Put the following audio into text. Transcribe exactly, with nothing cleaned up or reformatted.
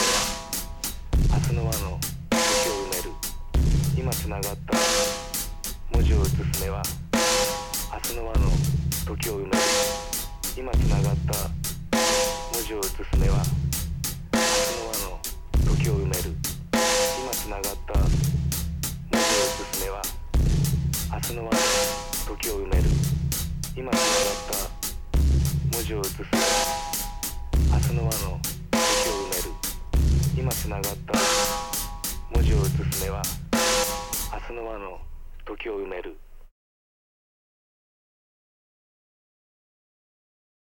明日の輪の時を埋める。今つながった文字を写す目は明日の輪の時を埋める。今つながった文字を写す目は明日の輪の時を埋める。今つながった文字を写す目は明日の輪の時を埋める。今つながった文字を写す目は明日の輪の時を埋める。今つながった文字を写す目は明日の輪の時を埋める。